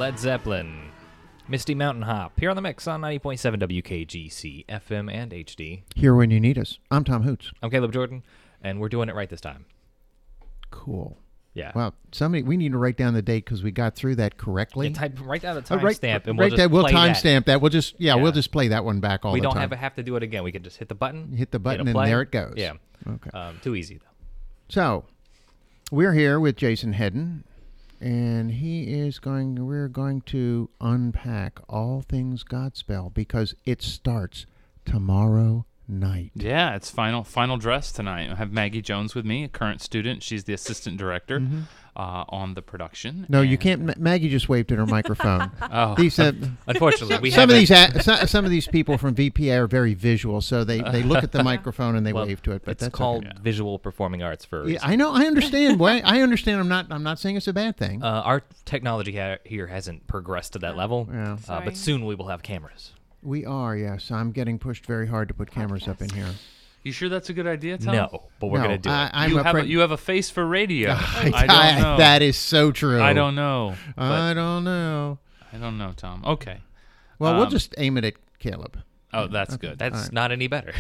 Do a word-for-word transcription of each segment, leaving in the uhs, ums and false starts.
Led Zeppelin, Misty Mountain Hop, here on the mix on ninety point seven W K G C, F M and H D. Here when you need us. I'm Tom Hoots. I'm Caleb Jordan, and we're doing it right this time. Cool. Yeah. Well, somebody, we need to write down the date because we got through that correctly. Yeah, type, write down the Uh, timestamp, right, and right we'll just that, we'll play timestamp that. that. We'll just, yeah, Yeah. we'll just play that one back all we the don't time. have, have to do it again. We can just hit the button. Hit the button and play. there it goes. Yeah. Okay. Um, too easy, though. So, we're here with Jason Hedden, and he is going, we're going to unpack all things Godspell because it starts tomorrow night. Yeah, it's final final dress tonight. I have Maggie Jones with me, a current student. She's the assistant director Mm-hmm. uh, on the production. No, you And- can't. Ma- Maggie just waved at her microphone. Oh, These, uh, Unfortunately, we some of haven't- these a- so- some of these people from V P A are very visual, so they, they look at the microphone and they well, wave to it. But it's that's called okay. visual performing arts for a Yeah, reason. I know. I understand. Why? I understand. I'm not. I'm not saying it's a bad thing. Uh, our technology ha- here hasn't progressed to that level, Yeah. uh, Sorry. but soon we will have cameras. We are. Yes, I'm getting pushed very hard to put cameras up in here. you sure that's a good idea, Tom? No, but we're no, going to do I, it. I'm you have afraid. a, you have a face for radio. I, I don't know. That is so true. I don't know. But I don't know. I don't know, Tom. Okay. Well, we'll Um, just aim it at Caleb. Oh, that's good. That's All right. not any better.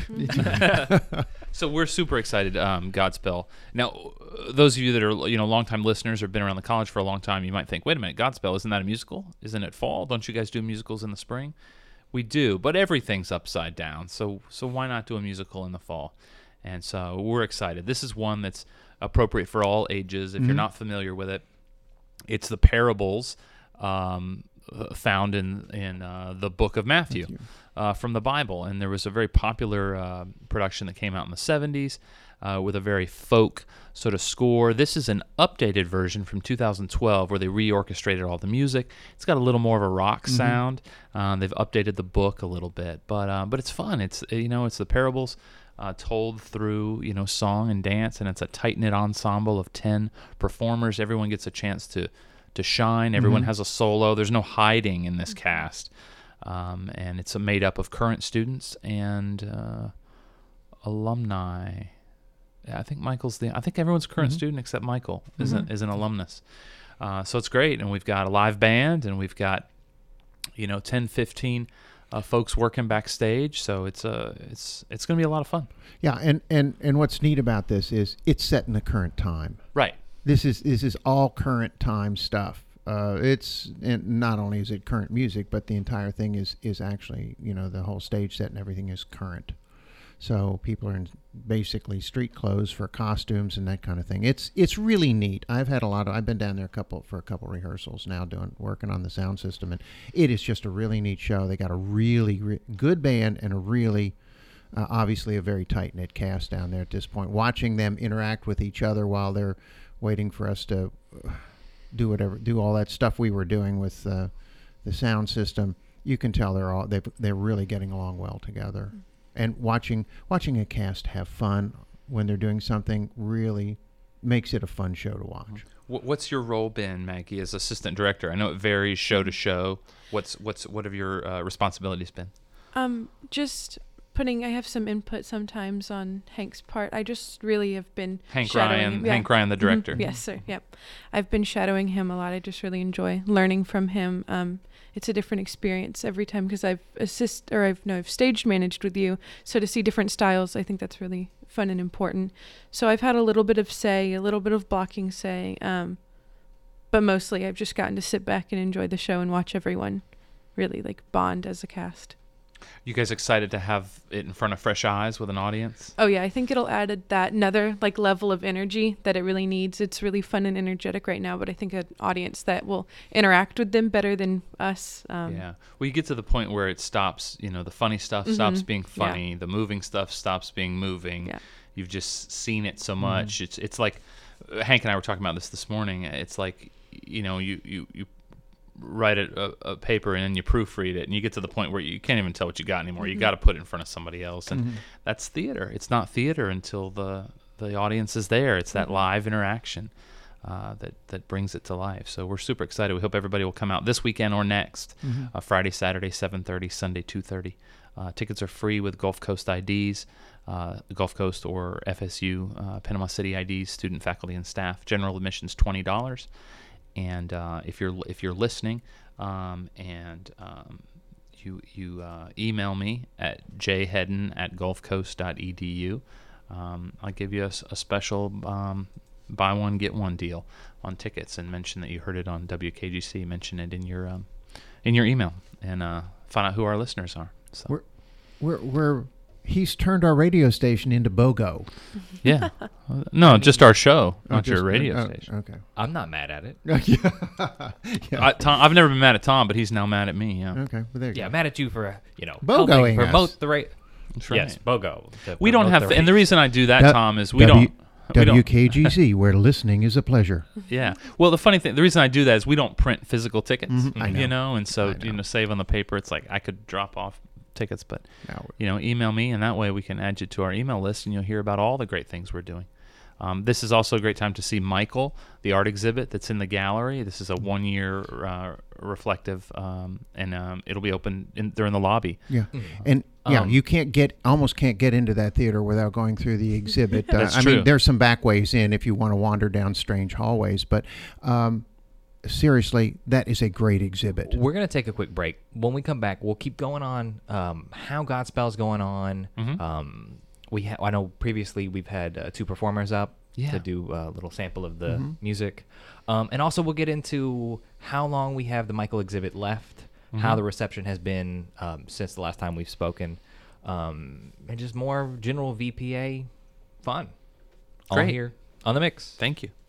So we're super excited, um, Godspell. Now, uh, those of you that are you know longtime listeners or been around the college for a long time, you might think, wait a minute, Godspell, isn't that a musical? Isn't it fall? Don't you guys do musicals in the spring? We do, but everything's upside down. So so why not do a musical in the fall? And so we're excited. This is one that's appropriate for all ages. If you're not familiar with it, it's the parables um, uh, found in in uh, the book of Matthew, Uh, from the Bible. And there was a very popular uh, production that came out in the seventies uh, with a very folk sort of score. This is an updated version from two thousand twelve where they reorchestrated all the music. It's got a little more of a rock sound. Uh, they've updated the book a little bit, but uh, but it's fun. It's you know it's the parables uh, told through you know song and dance, and it's a tight knit ensemble of ten performers. Everyone gets a chance to to shine. Everyone has a solo. There's no hiding in this cast. Um, and it's made up of current students and uh, alumni. Yeah, I think Michael's the. I think everyone's a current student except Michael is an, is an alumnus. Uh, so it's great, and we've got a live band, and we've got you know ten, fifteen uh, folks working backstage. So it's uh, it's it's going to be a lot of fun. Yeah, and, and, and what's neat about this is it's set in the current time. Right. This is this is all current time stuff. Uh, it's and not only is it current music, but the entire thing is is actually you know the whole stage set and everything is current. So people are in basically street clothes for costumes and that kind of thing. It's it's really neat. I've had a lot of. I've been down there a couple for a couple rehearsals now, doing working on the sound system, and it is just a really neat show. They got a really re- good band and a really uh, obviously a very tight knit cast down there at this point. Watching them interact with each other while they're waiting for us to. Uh, do whatever, do all that stuff we were doing with uh, the sound system. You can tell they're all they they're really getting along well together, and watching watching a cast have fun when they're doing something really makes it a fun show to watch. Wh- What's your role been, Maggie, as assistant director? I know it varies show to show. What's what's what have your uh, responsibilities been? Um, just putting. I have some input sometimes on Hank's part. I just really have been Hank shadowing Ryan, him. Yeah. Hank Ryan, the Mhm. director. Yes, sir. Yep. I've been shadowing him a lot. I just really enjoy learning from him. Um, it's a different experience every time because I've assist or I've no I've stage managed with you. So to see different styles, I think that's really fun and important. So I've had a little bit of say, a little bit of blocking say, um, but mostly I've just gotten to sit back and enjoy the show and watch everyone really like bond as a cast. You guys excited to have it in front of fresh eyes with an audience? Oh yeah, I think it'll add that another like level of energy that it really needs. It's really fun and energetic right now, but I think an audience that will interact with them better than us. Um, Yeah. Well, you get to the point where it stops, you know, the funny stuff stops Mhm. being Yeah. funny, the moving stuff stops being moving. Yeah. You've just seen it so much. It's it's like uh, Hank and I were talking about this this morning. It's like, you know, you you you write a, a, a paper and then you proofread it and you get to the point where you can't even tell what you got anymore. You got to put it in front of somebody else, and that's theater. It's not theater until the the audience is there. It's that live interaction uh, that that brings it to life. So we're super excited. We hope everybody will come out this weekend or next. Uh, Friday, Saturday, seven thirty, Sunday, two thirty. Uh, tickets are free with Gulf Coast I Ds, uh, Gulf Coast or F S U, uh, Panama City I Ds, student, faculty, and staff. General admission's twenty dollars. And uh, if you're if you're listening, um, and um, you you uh, email me at jhedden at gulfcoast dot e d u. Um, I'll give you a, a special um, buy one get one deal on tickets, and mention that you heard it on W K G C. Mention it in your um, in your email, and uh, find out who our listeners are. So We're, we're, we're, he's turned our radio station into BOGO. yeah, no, just our show, Oh, not your just- radio oh, station. Okay. I'm not mad at it. yeah. yeah. I, Tom, I've never been mad at Tom, but he's now mad at me. Yeah, Okay. Well, there you Yeah, go. mad at you for uh, you know BOGOing helping us. promote the right. that's right. Yes, BOGO. to We don't promote have, and the race. reason I do that, Du- Tom, is we W- don't. We don't W K G C, where listening is a pleasure. Yeah. Well, the funny thing, the reason I do that is we don't print physical tickets. Mhm, I You know. know, and so I you know. know, save on the paper. It's like I could drop off tickets, but Now, you know, email me, and that way we can add you to our email list, and you'll hear about all the great things we're doing. Um, this is also a great time to see Michael, the art exhibit that's in the gallery. This is a one-year uh, reflective, um, and um, it'll be open in, there in the lobby. yeah, and yeah, Um, you can't get almost can't get into that theater without going through the exhibit. Uh, That's I true. mean, there's some back ways in if you want to wander down strange hallways, but um, seriously, that is a great exhibit. We're gonna take a quick break. When we come back, we'll keep going on um, how Godspell's going on. Mhm. Um, we ha- I know previously we've had uh, two performers up Yeah. to do a little sample of the Mhm. music, um, and also we'll get into how long we have the Michael exhibit left, how Mhm. the reception has been um, since the last time we've spoken, um, and just more general V P A fun. All Great. here on the mix. Thank you.